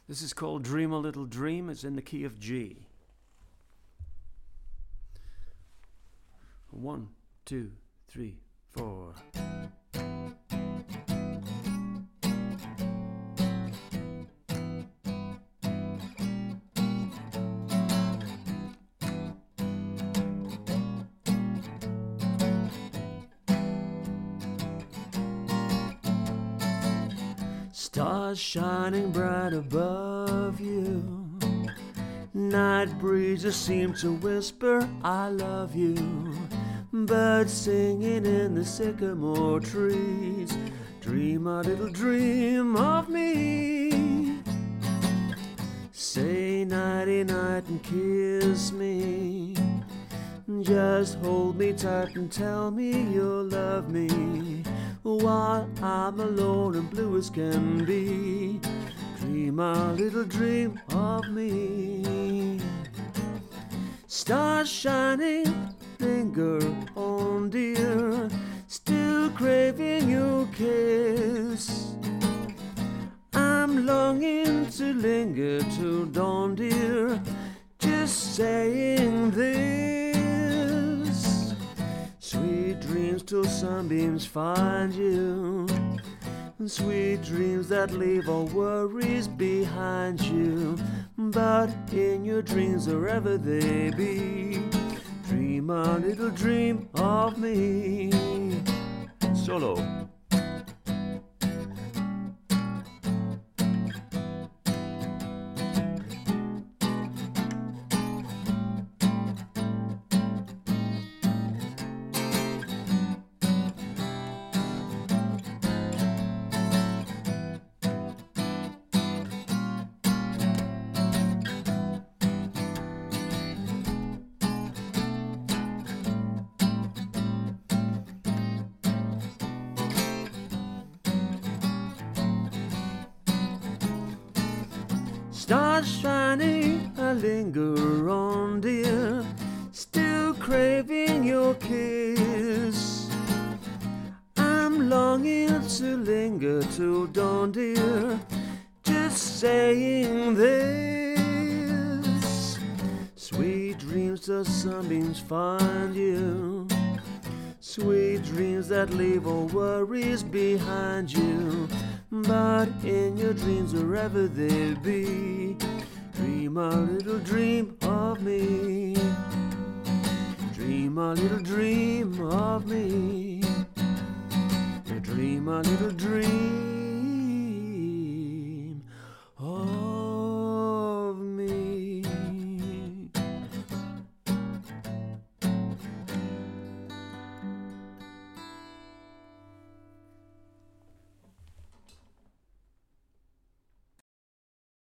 This is called Dream a Little Dream. It's in the key of G. 1, 2, 3, 4. Stars shining bright above you. Night breezes seem to whisper, I love you. Birds singing in the sycamore trees. Dream a little dream of me. Say nighty night and kiss me. Just hold me tight and tell me you'll love me while I'm alone and blue as can be. Dream a little dream of me. Stars shining, linger on, dear, still craving your kiss. I'm longing to linger till dawn, dear, just saying this. Sweet dreams till sunbeams find you. Sweet dreams that leave all worries behind you. But in your dreams, wherever they be, dream a little dream of me. Solo. Stars shining, I linger on, dear, still craving your kiss. I'm longing to linger till dawn, dear, just saying this. Sweet dreams till sunbeams find you. Sweet dreams that leave all worries behind you. But in your dreams, wherever they be, dream a little dream of me. Dream a little dream of me. Dream a little dream